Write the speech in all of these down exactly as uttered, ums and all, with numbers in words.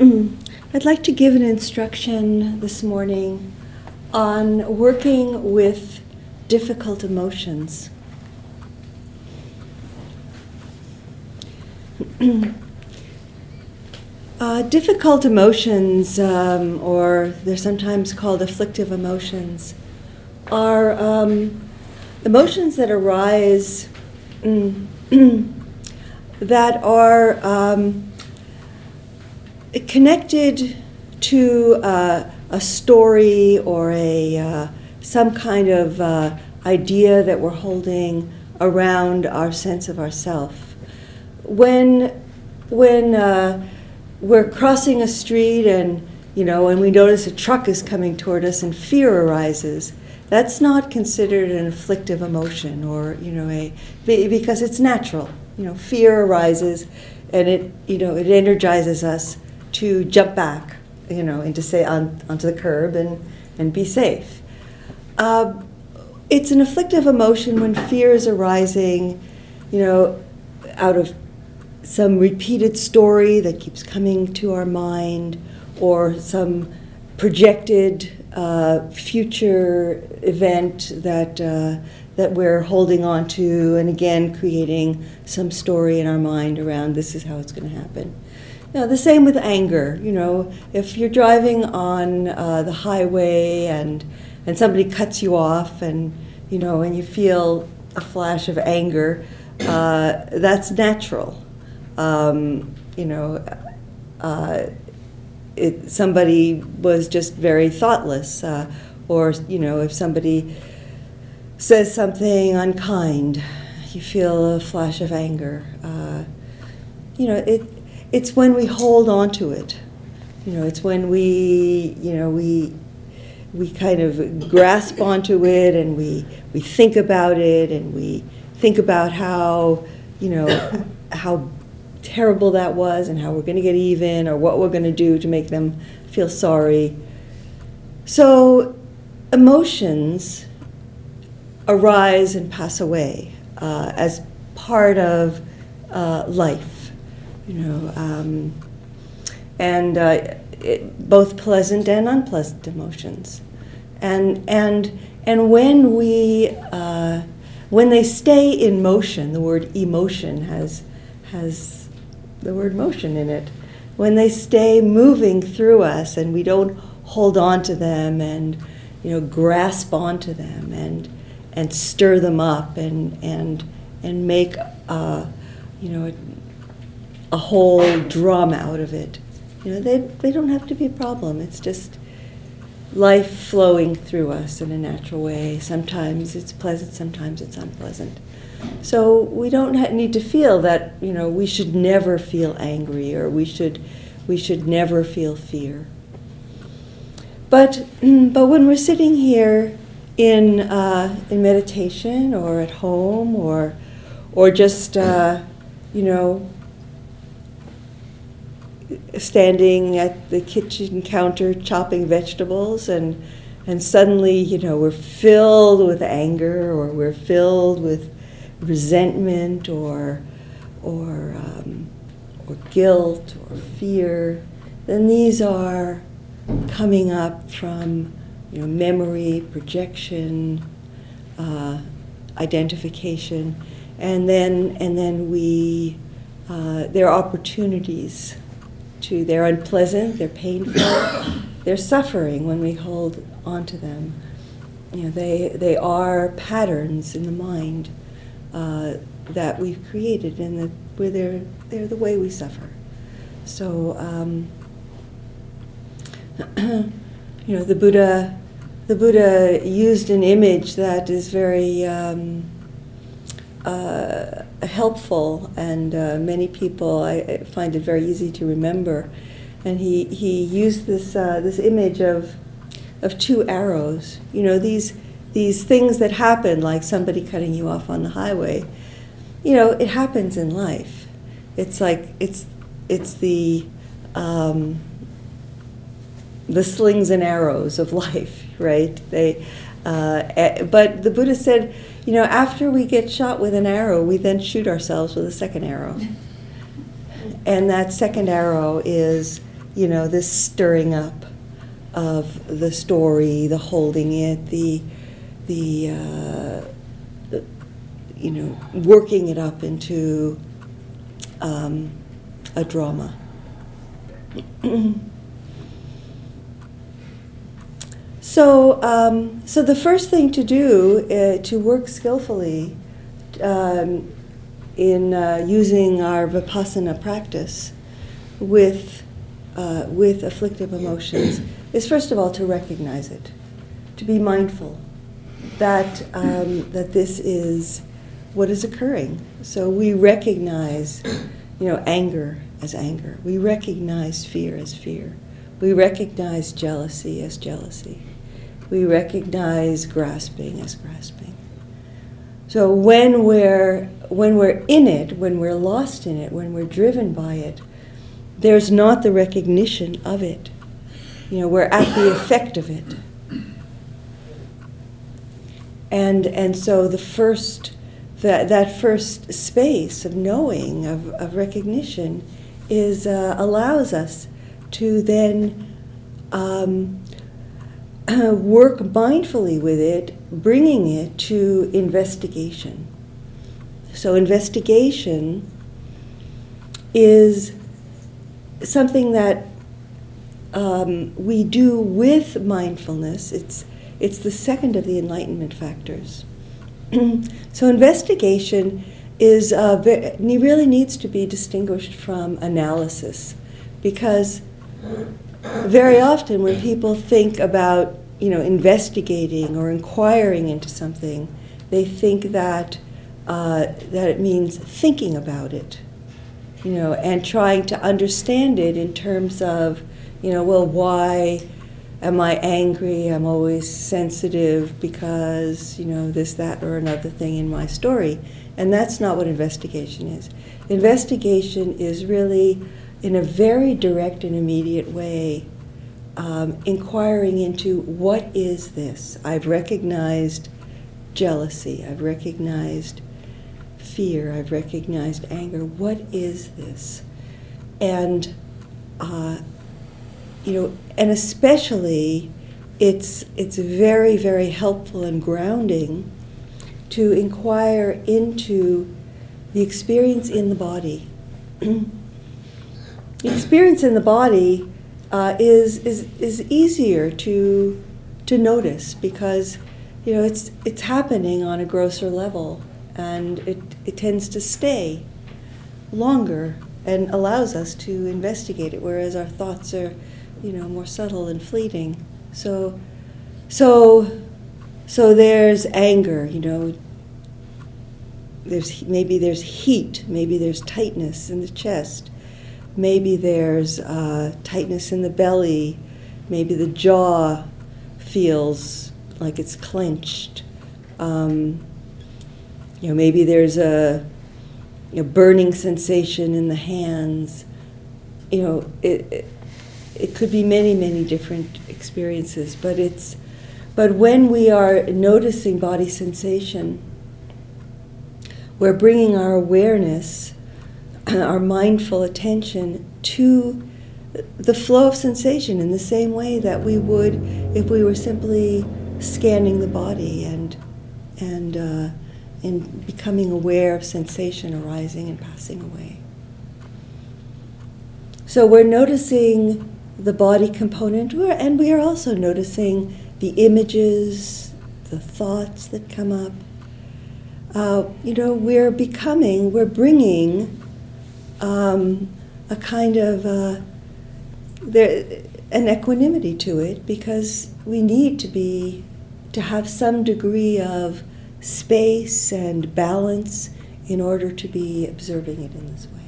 I'd like to give an instruction this morning on working with difficult emotions. uh, difficult emotions, um, or they're sometimes called afflictive emotions, are um, emotions that arise that are um, connected to uh, a story or a uh, some kind of uh, idea that we're holding around our sense of ourself. When when uh, we're crossing a street and you know and we notice a truck is coming toward us and fear arises, that's not considered an afflictive emotion, or you know a because it's natural. You know, fear arises, and it you know it energizes us to jump back, you know, into say on onto the curb and and be safe. Uh, it's an afflictive emotion when fear is arising, you know, out of some repeated story that keeps coming to our mind, or some projected uh, future event that uh, that we're holding on to, and again creating some story in our mind around this is how it's going to happen. Now, the same with anger. You know, if you're driving on uh, the highway and and somebody cuts you off, and you know, and you feel a flash of anger, uh, that's natural. Um, you know, uh, it, somebody was just very thoughtless, uh, or you know, if somebody says something unkind, you feel a flash of anger. Uh, you know, it. It's when we hold on to it. You know, it's when we, you know, we we kind of grasp onto it, and we we think about it, and we think about how, you know, how terrible that was, and how we're going to get even, or what we're going to do to make them feel sorry. So emotions arise and pass away uh, as part of uh, life. You know, um, and uh, it, both pleasant and unpleasant emotions, and and and when we uh, when they stay in motion, the word emotion has has the word motion in it. When they stay moving through us, and we don't hold on to them, and you know, grasp onto them, and and stir them up, and and and make uh, you know. a whole drama out of it. You know, they they don't have to be a problem. It's just life flowing through us in a natural way. Sometimes it's pleasant, sometimes it's unpleasant. So we don't ha- need to feel that, you know, we should never feel angry, or we should we should never feel fear. But but when we're sitting here in uh, in meditation, or at home, or or just uh, you know, standing at the kitchen counter chopping vegetables, and and suddenly, you know, we're filled with anger, or we're filled with resentment, or or um, or guilt, or fear, then these are coming up from, you know, memory, projection, uh, identification, and then and then we uh, there are opportunities. To, they're unpleasant, they're painful, they're suffering when we hold on to them. You know, they they are patterns in the mind uh, that we've created, and the, where they're they're the way we suffer. So, um, you know, the Buddha the Buddha used an image that is very um, uh, helpful, and uh, many people I, I find it very easy to remember. And he he used this uh, this image of of two arrows. You know, these these things that happen, like somebody cutting you off on the highway. You know, it happens in life. It's like it's it's the um, the slings and arrows of life, right? They, uh, but the Buddha said, you know, after we get shot with an arrow, we then shoot ourselves with a second arrow. And that second arrow is you know, this stirring up of the story, the holding it, the, the, uh, you know, working it up into um, a drama. So, um, so the first thing to do uh, to work skillfully um, in uh, using our Vipassana practice with uh, with afflictive emotions is first of all to recognize it, to be mindful that um, that this is what is occurring. So we recognize, you know, anger as anger. We recognize fear as fear. We recognize jealousy as jealousy. We recognize grasping as grasping. So when we're when we're in it, when we're lost in it, when we're driven by it, there's not the recognition of it. You know, we're at the effect of it. And and so the first that that first space of knowing, of, of recognition, is uh, allows us to then um, work mindfully with it, bringing it to investigation. So investigation is something that um, we do with mindfulness. It's it's the second of the enlightenment factors. So investigation is uh, ve- really needs to be distinguished from analysis, because very often when people think about, you know, investigating or inquiring into something, they think that uh, that it means thinking about it, you know, and trying to understand it in terms of, you know, well, why am I angry? I'm always sensitive because, you know, this, that, or another thing in my story. And that's not what investigation is. Investigation is really, in a very direct and immediate way, um, inquiring into what is this? I've recognized jealousy. I've recognized fear. I've recognized anger. What is this? And uh, you know, and especially, it's it's very, very helpful and grounding to inquire into the experience in the body. The experience in the body uh, is is is easier to to notice because, you know, it's it's happening on a grosser level, and it it tends to stay longer and allows us to investigate it, whereas our thoughts are, you know, more subtle and fleeting. So, so, so there's anger. You know, there's maybe there's heat. Maybe there's tightness in the chest. Maybe there's uh, tightness in the belly. Maybe the jaw feels like it's clenched. Um, you know, maybe there's a, a burning sensation in the hands. You know, it. it It could be many, many different experiences, but it's, but when we are noticing body sensation, we're bringing our awareness, our mindful attention to the flow of sensation in the same way that we would if we were simply scanning the body and and uh, and becoming aware of sensation arising and passing away. So we're noticing the body component, and we are also noticing the images, the thoughts that come up. Uh, you know, we're becoming, we're bringing um, a kind of uh, there, an equanimity to it, because we need to be, to have some degree of space and balance in order to be observing it in this way.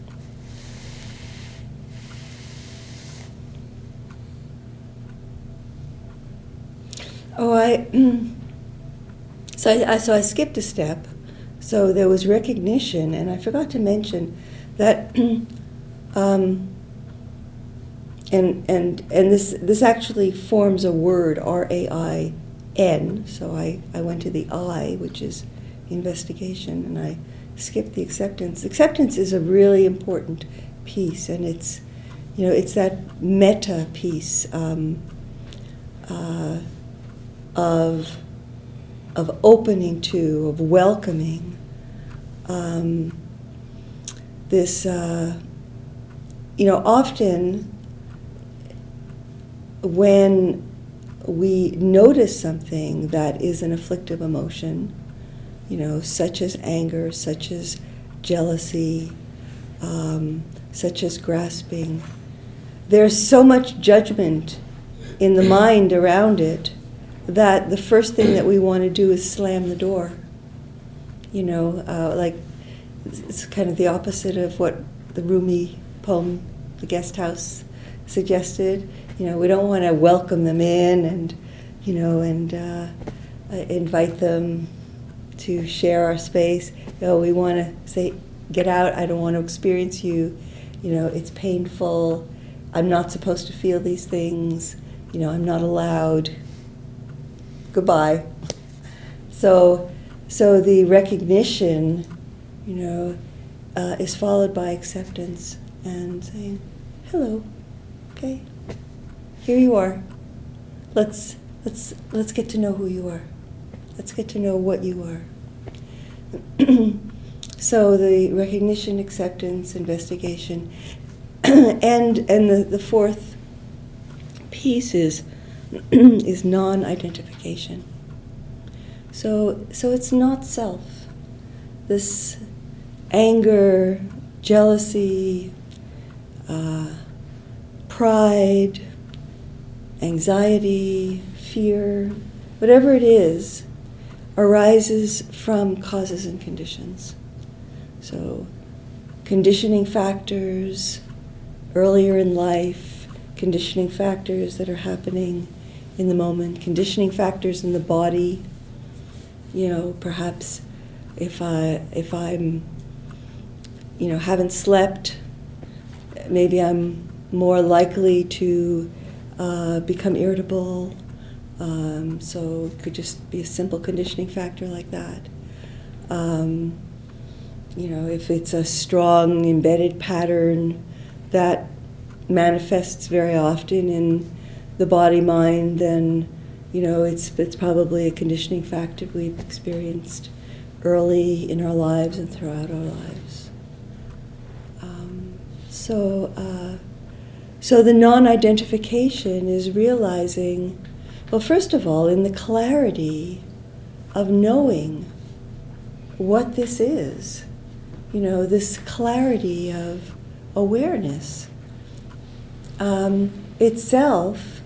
Oh, I, so I, so I skipped a step. So there was recognition, and I forgot to mention that, um, and and and this this actually forms a word, R A I N. So I, I went to the I, which is investigation, and I skipped the acceptance. Acceptance is a really important piece, and it's, you know, it's that metta piece um, uh, of of opening to, of welcoming um, this. Uh, you know, often when we notice something that is an afflictive emotion, you know, such as anger, such as jealousy, um, such as grasping, there's so much judgment in the mind around it that the first thing that we want to do is slam the door. You know, uh, like it's kind of the opposite of what the Rumi poem, The Guest House, suggested. You know, we don't want to welcome them in and, you know, and uh, uh, invite them to share our space. You know, we want to say, get out, I don't want to experience you. You know, it's painful. I'm not supposed to feel these things. You know, I'm not allowed. Goodbye. So, so the recognition, you know, uh, is followed by acceptance and saying, hello, okay, here you are. Let's let's let's get to know who you are. Let's get to know what you are. So the recognition, acceptance, investigation, and and the, the fourth piece is is non-identification. So so it's not self. This anger, jealousy, uh, pride, anxiety, fear, whatever it is, arises from causes and conditions. So conditioning factors earlier in life, conditioning factors that are happening in the moment, conditioning factors in the body. You know, perhaps if I if I'm you know haven't slept, maybe I'm more likely to uh, become irritable. Um, so it could just be a simple conditioning factor like that. Um, you know, if it's a strong embedded pattern that manifests very often in the body-mind, then you know it's it's probably a conditioning factor we've experienced early in our lives and throughout our lives. Um, so, uh, so the non-identification is realizing, well, first of all, in the clarity of knowing what this is, you know, this clarity of awareness um, itself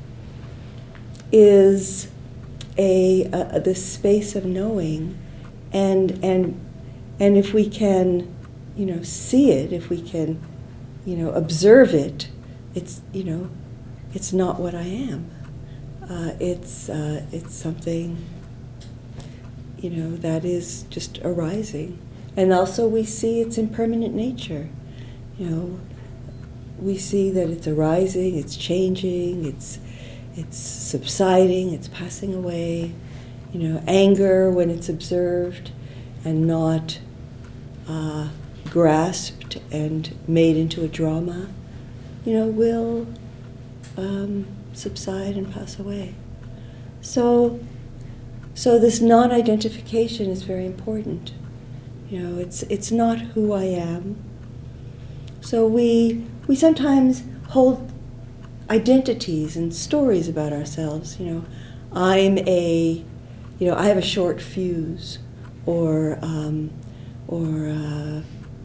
is a, a this space of knowing, and and and if we can, you know, see it, if we can, you know, observe it, it's you know, it's not what I am. Uh, it's uh, it's something, you know, that is just arising, and also we see its impermanent nature. You know, we see that it's arising, it's changing, it's it's subsiding, it's passing away. You know, anger, when it's observed and not uh, grasped and made into a drama, you know, will um, subside and pass away. So, so this non-identification is very important. You know, it's it's not who I am. So we we sometimes hold identities and stories about ourselves. You know, I'm a, you know, I have a short fuse, or um, or uh,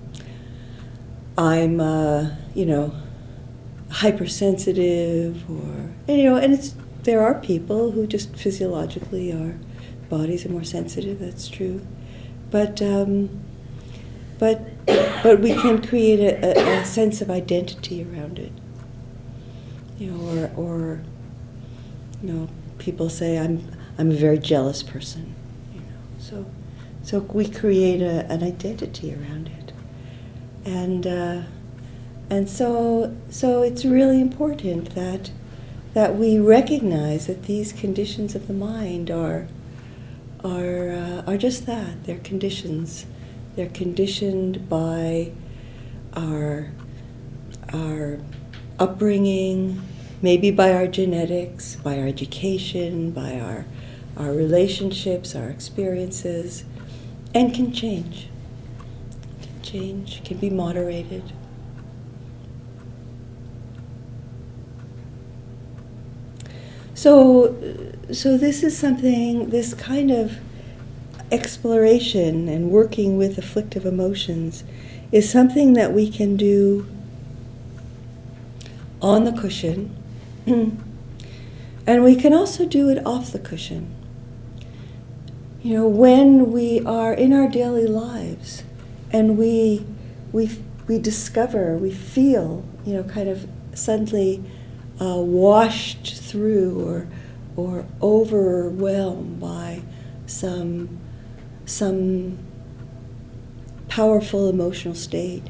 I'm, uh, you know, hypersensitive, or and, you know, and it's there are people who just physiologically our bodies are more sensitive. That's true, but um, but but we can create a, a, a sense of identity around it. You know, or or you know, people say I'm I'm a very jealous person. You know, so so we create a, an identity around it, and uh, and so so it's really important that that we recognize that these conditions of the mind are are uh, are just that. They're conditions. They're conditioned by our our upbringing, maybe by our genetics, by our education, by our, our relationships, our experiences, and can change. Can change, can be moderated. So, so this is something, this kind of exploration and working with afflictive emotions is something that we can do on the cushion, and we can also do it off the cushion. You know, when we are in our daily lives and we we we discover, we feel, you know, kind of suddenly uh, washed through or or overwhelmed by some some powerful emotional state,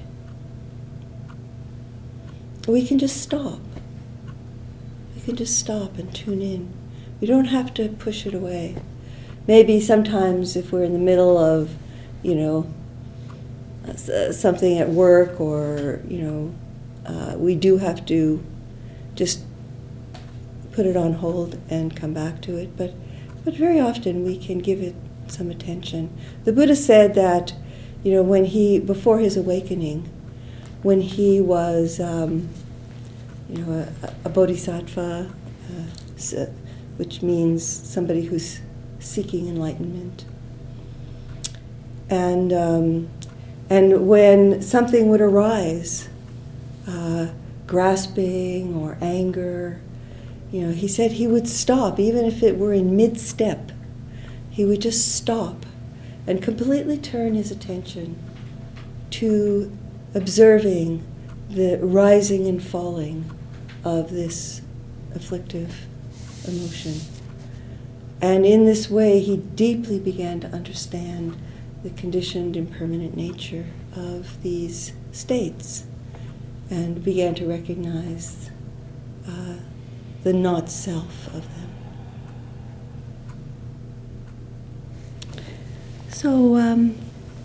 we can just stop. We can just stop and tune in. We don't have to push it away. Maybe sometimes if we're in the middle of, you know, uh, something at work, or, you know, uh, we do have to just put it on hold and come back to it. But, but very often we can give it some attention. The Buddha said that, you know, when he, before his awakening, when he was, um, you know, a, a bodhisattva, uh, which means somebody who's seeking enlightenment, and um, and when something would arise, uh, grasping or anger, you know, he said he would stop, even if it were in mid-step. He would just stop and completely turn his attention to observing the rising and falling of this afflictive emotion. And in this way, he deeply began to understand the conditioned impermanent nature of these states and began to recognize uh, the not-self of them. So, um,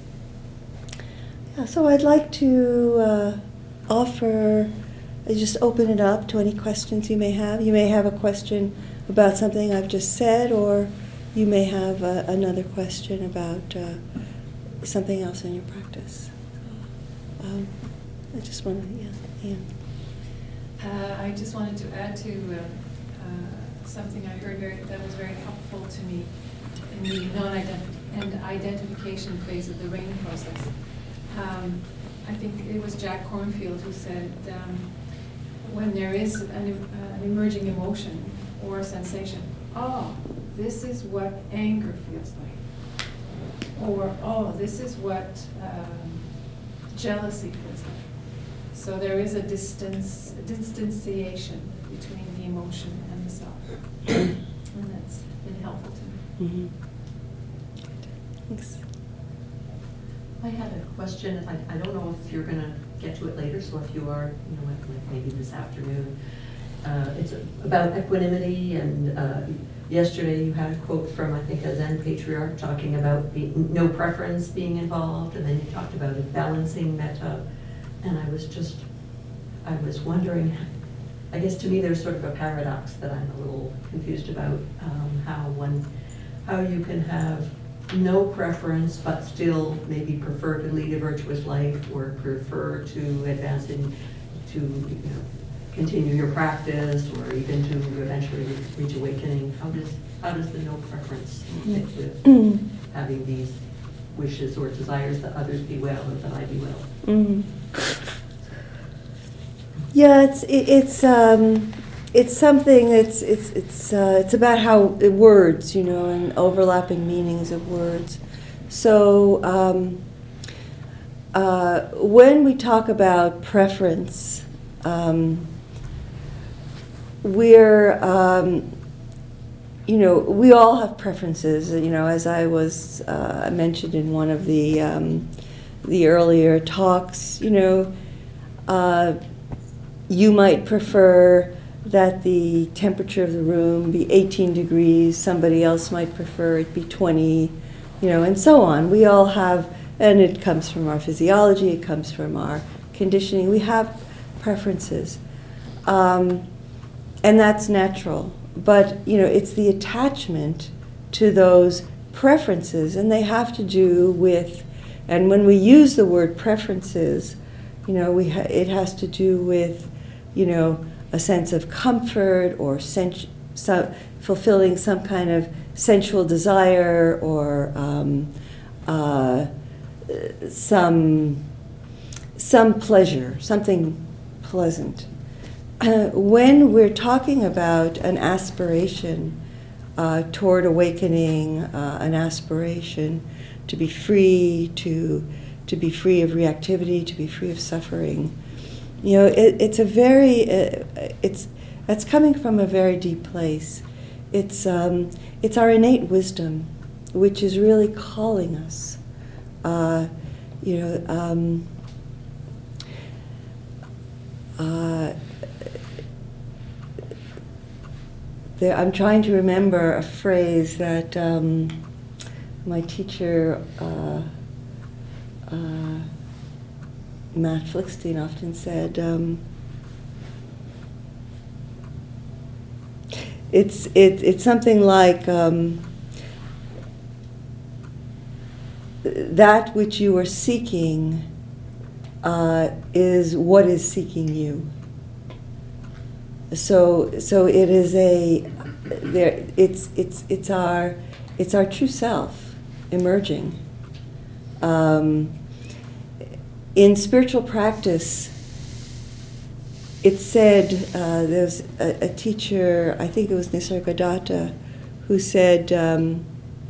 yeah, so I'd like to uh, offer, uh, just open it up to any questions you may have. You may have a question about something I've just said, or you may have uh, another question about uh, something else in your practice. So, um, I just want to, yeah, Anne. Uh, I just wanted to add to uh, uh, something I heard very, that was very helpful to me in the non-identification and identification phase of the RAIN process. Um, I think it was Jack Kornfield who said, um, when there is an, uh, an emerging emotion or a sensation, oh, this is what anger feels like. Or, oh, this is what um, jealousy feels like. So there is a distance, a distanciation between the emotion and the self. And that's been helpful to me. Mm-hmm. Thanks. I had a question. I, I don't know if you're going to get to it later, so if you are, you know, like maybe this afternoon. Uh, it's about equanimity, and uh, yesterday you had a quote from, I think, a Zen patriarch talking about being, no preference being involved, and then you talked about it balancing metta, and I was just, I was wondering, I guess to me there's sort of a paradox that I'm a little confused about, um, how one, how you can have no preference but still maybe prefer to lead a virtuous life, or prefer to advance in, to, you know, continue your practice, or even to eventually reach awakening. How does how does the no preference fit with having these wishes or desires that others be well or that I be well? Mm-hmm. Yeah, it's it, it's um, it's something. It's it's it's uh, it's about how uh, words, you know, and overlapping meanings of words. So um, uh, when we talk about preference, um, we're um, you know, we all have preferences. You know, as I was uh, mentioned in one of the um, the earlier talks, you know, uh, you might prefer that the temperature of the room be eighteen degrees. Somebody else might prefer it be twenty, you know, and so on. We all have, and it comes from our physiology. It comes from our conditioning. We have preferences. Um, and that's natural. But, you know, it's the attachment to those preferences, and they have to do with, and when we use the word preferences, you know, we ha- it has to do with, you know, a sense of comfort or sens- so fulfilling some kind of sensual desire or um, uh, some some pleasure, something pleasant. Uh, when we're talking about an aspiration uh, toward awakening, uh, an aspiration to be free, to to be free of reactivity, to be free of suffering, you know, it, it's a very uh, it's that's coming from a very deep place. It's um, it's our innate wisdom, which is really calling us. Uh, you know. Um, uh, there, I'm trying to remember a phrase that um, my teacher, uh, uh, Matt Flickstein, often said. Um, it's it, it's something like um, that which you are seeking uh, is what is seeking you. So so it is a there. It's it's it's our it's our true self emerging. Um, in spiritual practice, it's said, uh, there's a, a teacher, I think it was Nisargadatta, who said, um,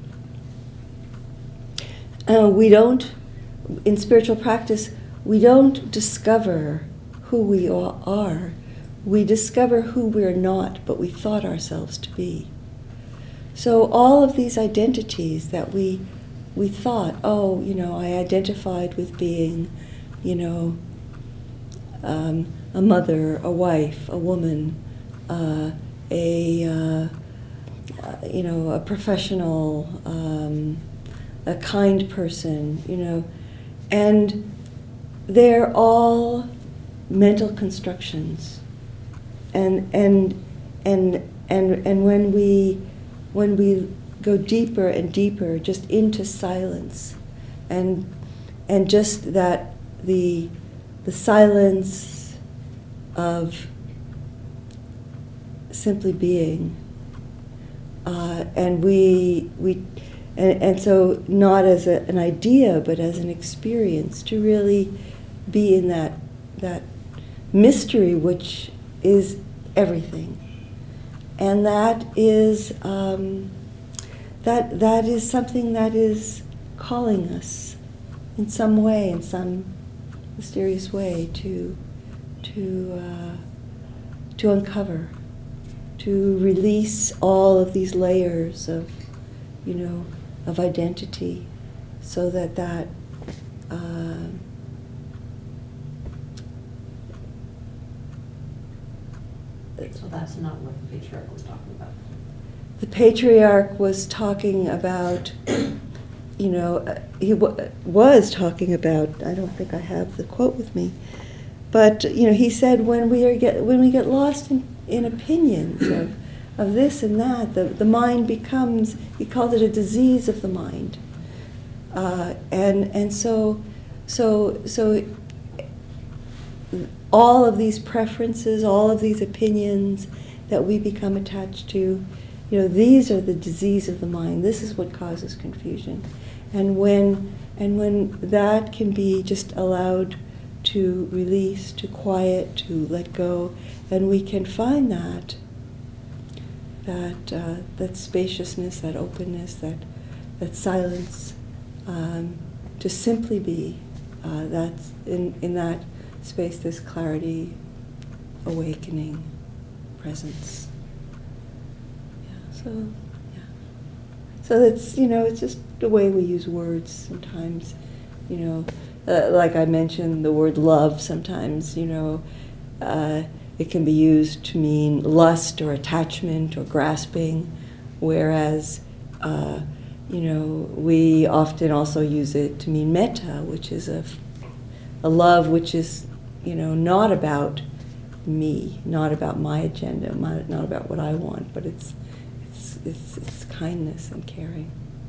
uh, we don't, in spiritual practice, we don't discover who we all are. We discover who we're not, but we thought ourselves to be. So all of these identities that we we thought, oh, you know, I identified with being, you know, um, a mother, a wife, a woman, uh, a, uh, uh, you know, a professional, um, a kind person, you know, and they're all mental constructions. And and and and and when we when we go deeper and deeper just into silence, and and just that the the silence of simply being, uh, and we we and, and so not as a, an idea but as an experience, to really be in that that mystery which is everything. And that is um, that that is something that is calling us in some way, in some mysterious way, to to uh, to uncover, to release all of these layers of, you know, of identity, so that that uh, So that's not what the patriarch was talking about. the patriarch was talking about, you know, uh, he w- was talking about, I don't think I have the quote with me, but, you know, he said when we are get when we get lost in, in opinions of, of this and that, the, the mind becomes, he called it a disease of the mind. Uh, and and so so so all of these preferences, all of these opinions that we become attached to, you know, these are the disease of the mind. This is what causes confusion. And when and when that can be just allowed to release, to quiet, to let go, and we can find that that uh, that spaciousness, that openness, that that silence, um, to simply be. Uh, that's in in that space, this clarity, awakening, presence. Yeah, so, yeah. So it's, you know, it's just the way we use words sometimes, you know, uh, like I mentioned the word love sometimes, you know, uh, it can be used to mean lust or attachment or grasping, whereas, uh, you know, we often also use it to mean metta, which is a, a love which is, you know, not about me, not about my agenda, my, not about what I want, but it's, it's, it's, it's kindness and caring.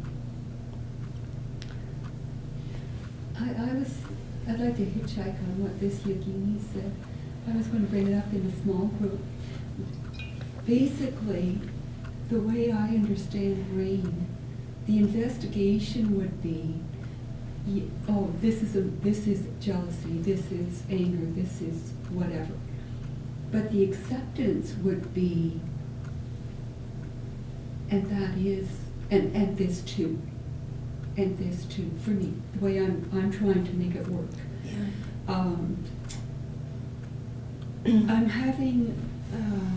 I, I was, I'd like to hitchhike on what this yogini said. I was going to bring it up in a small group. Basically, the way I understand rain, the investigation would be, y- oh, this is a, this is jealousy, this is anger, this is whatever. But the acceptance would be, and that is, and, and this too, and this too, for me, the way I'm, I'm trying to make it work. Yeah. Um, I'm having, uh,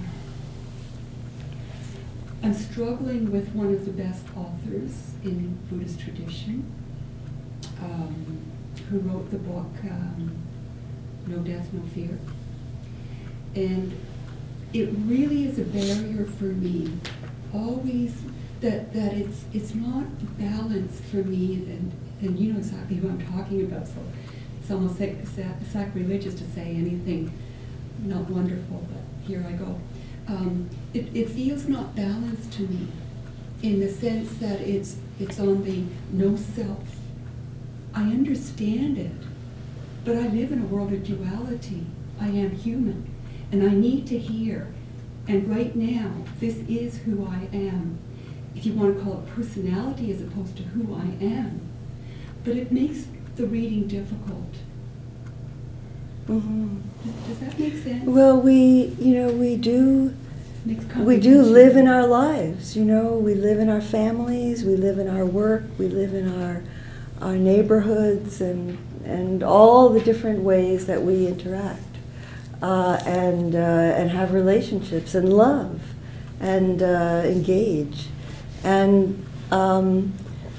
I'm struggling with one of the best authors in Buddhist tradition, um, who wrote the book, um, No Death, No Fear. And it really is a barrier for me, always, that, that it's, it's not balanced for me, and, and you know exactly who I'm talking about, so it's almost sac- sac- sacrilegious to say anything not wonderful, but here I go. Um, it, it feels not balanced to me, in the sense that it's, it's on the no self. I understand it, but I live in a world of duality. I am human, and I need to hear. And right now, this is who I am. If you want to call it personality as opposed to who I am. But it makes the reading difficult. Mm-hmm. Does, does that make sense? Well, we, you know, we do, Makes we do comprehension. live in our lives, you know, we live in our families, we live in our work, we live in our, our neighborhoods, and, and all the different ways that we interact, uh, and, uh, and have relationships, and love, and uh, engage. And, um,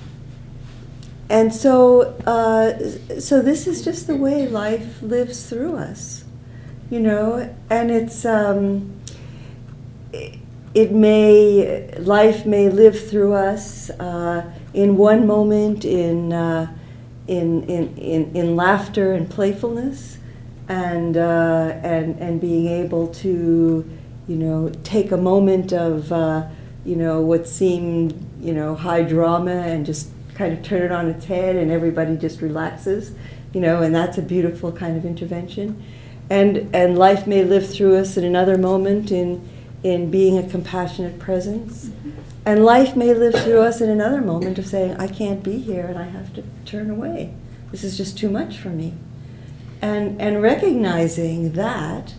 and so, uh, so this is just the way life lives through us, you know, and it's, um, it, it may, life may live through us uh, in one moment in, uh, in, in, in, in laughter and playfulness, and, uh, and, and being able to, you know, take a moment of, uh, you know, what seemed, you know, high drama, and just kind of turn it on its head, and everybody just relaxes, you know, and that's a beautiful kind of intervention. And and life may live through us in another moment in in being a compassionate presence. Mm-hmm. And life may live through us in another moment of saying, I can't be here and I have to turn away. This is just too much for me. And and recognizing that,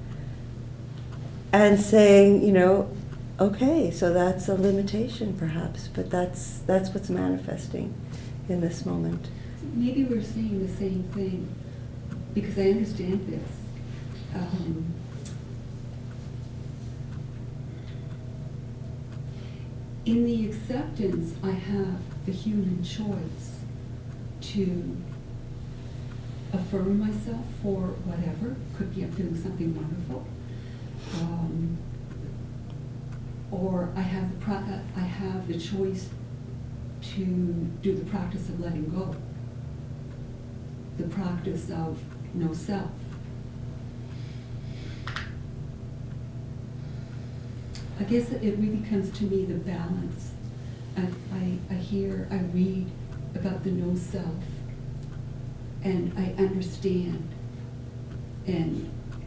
and saying, you know, okay, so that's a limitation perhaps, but that's that's what's manifesting in this moment. Maybe we're saying the same thing, because I understand this. Um, in the acceptance, I have the human choice to affirm myself for whatever. Could be I'm feeling something wonderful. Um, or I have the pro- uh, I have the choice to do the practice of letting go, the practice of no self. I guess it it really comes to me the balance. I, I, I hear, I read about the no self, and I understand, and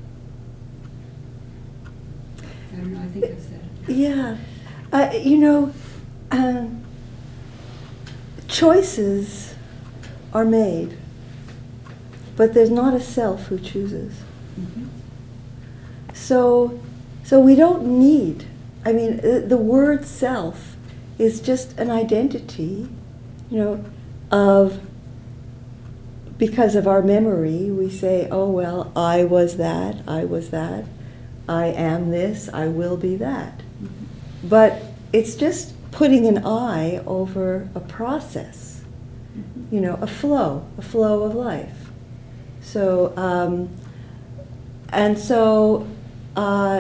I don't know, I think I've said it. Yeah, uh, you know, um, choices are made, but there's not a self who chooses. Mhm. So, so we don't need, I mean, uh, the word self is just an identity, you know, of, because of our memory, we say, oh, well, I was that, I was that, I am this, I will be that. Mhm. But it's just putting an I over a process, Mhm. you know, a flow, a flow of life. So, um, and so, uh,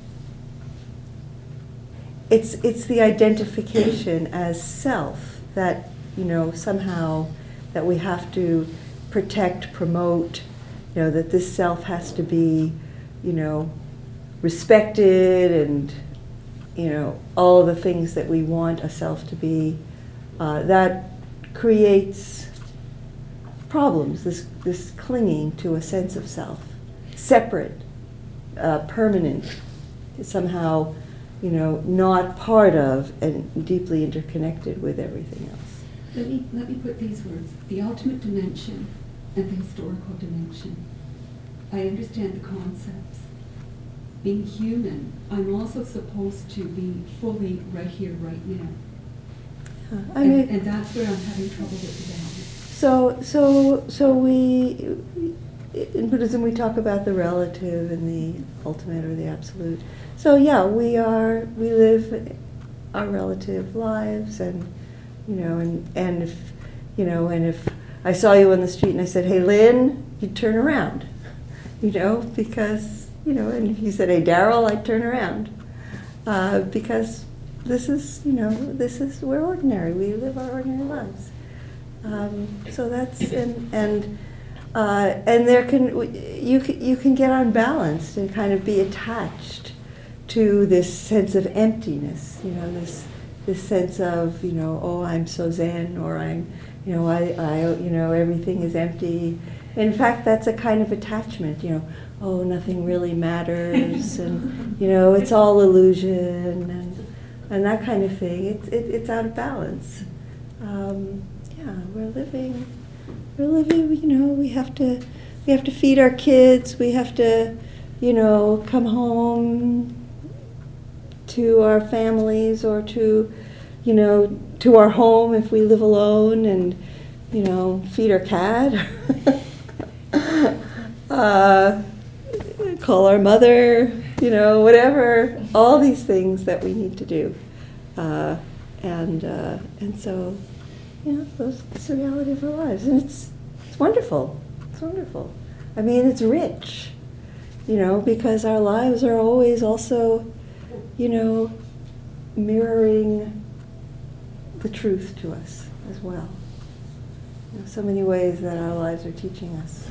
it's it's the identification as self that, you know, somehow that we have to protect, promote, you know, that this self has to be you know, respected and, you know, all the things that we want a self to be, uh, that creates problems, this, this clinging to a sense of self, separate, uh, permanent, somehow, you know, not part of and deeply interconnected with everything else. Let me, let me put these words, the ultimate dimension and the historical dimension. I understand the concepts. Being human, I'm also supposed to be fully right here, right now. Uh, I And, mean, and that's where I'm having trouble with the balance. so, so, so we, in Buddhism, we talk about the relative and the ultimate or the absolute. So yeah, we are, we live our relative lives, and, you know, and, and if, you know, and if I saw you on the street and I said, hey, Lynn, you'd turn around, you know, because, you know, and if you said, hey, Daryl, I'd turn around. Uh, because this is, you know, this is, we're ordinary, we live our ordinary lives. Um, so that's, and, and, uh, and there can, you can, you can get unbalanced and kind of be attached to this sense of emptiness, you know, this, this sense of, you know, oh, I'm so zen, or I'm, you know, I, I, you know, everything is empty. In fact, that's a kind of attachment, you know, oh, nothing really matters, and, you know, it's all illusion, and, and that kind of thing. It's, it, it's out of balance. Um, yeah, we're living, we're living, you know, we have to, we have to feed our kids, we have to, you know, come home to our families, or to, you know, to our home if we live alone, and, you know, feed our cat. uh, call our mother, you know, whatever, all these things that we need to do. Uh, and uh, and so, you know, those, it's the reality of our lives. And it's, it's wonderful. It's wonderful. I mean, it's rich, you know, because our lives are always also, you know, mirroring the truth to us as well. You know, so many ways that our lives are teaching us.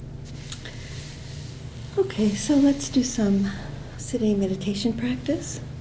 Okay, so let's do some sitting meditation practice.